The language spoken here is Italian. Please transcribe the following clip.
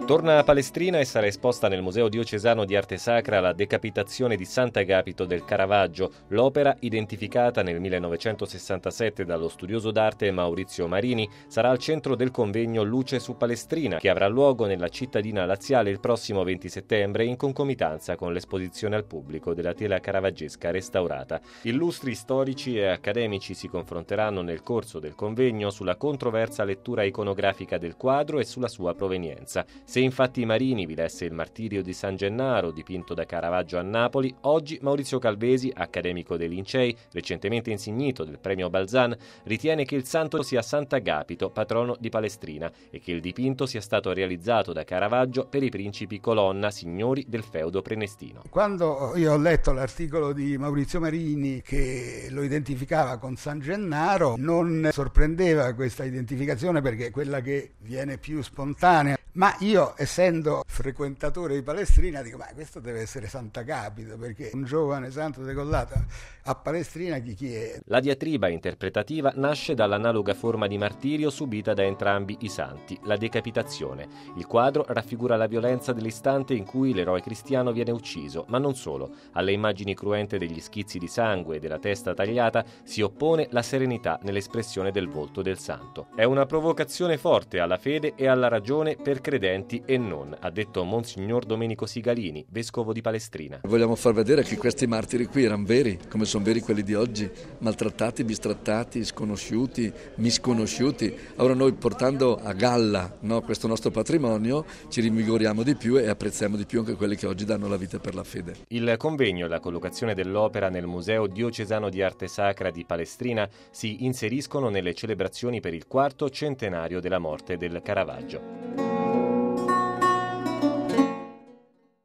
Torna a Palestrina e sarà esposta nel Museo Diocesano di Arte Sacra la decapitazione di Sant'Agapito del Caravaggio. L'opera, identificata nel 1967 dallo studioso d'arte Maurizio Marini, sarà al centro del convegno Luce su Palestrina, che avrà luogo nella cittadina laziale il prossimo 20 settembre in concomitanza con l'esposizione al pubblico della tela caravaggesca restaurata. Illustri storici e accademici si confronteranno nel corso del convegno sulla controversa lettura iconografica del quadro e sulla sua provenienza. Se infatti Marini vi lesse il Martirio di San Gennaro, dipinto da Caravaggio a Napoli, oggi Maurizio Calvesi, accademico dei Lincei, recentemente insignito del premio Balzan, ritiene che il santo sia Sant'Agapito, patrono di Palestrina, e che il dipinto sia stato realizzato da Caravaggio per i principi Colonna, signori del feudo prenestino. Quando io ho letto l'articolo di Maurizio Marini che lo identificava con San Gennaro, non sorprendeva questa identificazione perché è quella che viene più spontanea. Ma io, essendo frequentatore di Palestrina, dico, ma questo deve essere Sant'Agapito, perché un giovane santo decollato a Palestrina chi è? La diatriba interpretativa nasce dall'analoga forma di martirio subita da entrambi i santi, la decapitazione. Il quadro raffigura la violenza dell'istante in cui l'eroe cristiano viene ucciso, ma non solo. Alle immagini cruente degli schizzi di sangue e della testa tagliata si oppone la serenità nell'espressione del volto del santo. È una provocazione forte alla fede e alla ragione per credenti e non, ha detto Monsignor Domenico Sigalini, vescovo di Palestrina. Vogliamo far vedere che questi martiri qui erano veri, come sono veri quelli di oggi, maltrattati, bistrattati, sconosciuti, misconosciuti. Ora noi, portando a galla, no, questo nostro patrimonio, ci rinvigoriamo di più e apprezziamo di più anche quelli che oggi danno la vita per la fede. Il convegno e la collocazione dell'opera nel Museo Diocesano di Arte Sacra di Palestrina si inseriscono nelle celebrazioni per il 4° centenario della morte del Caravaggio.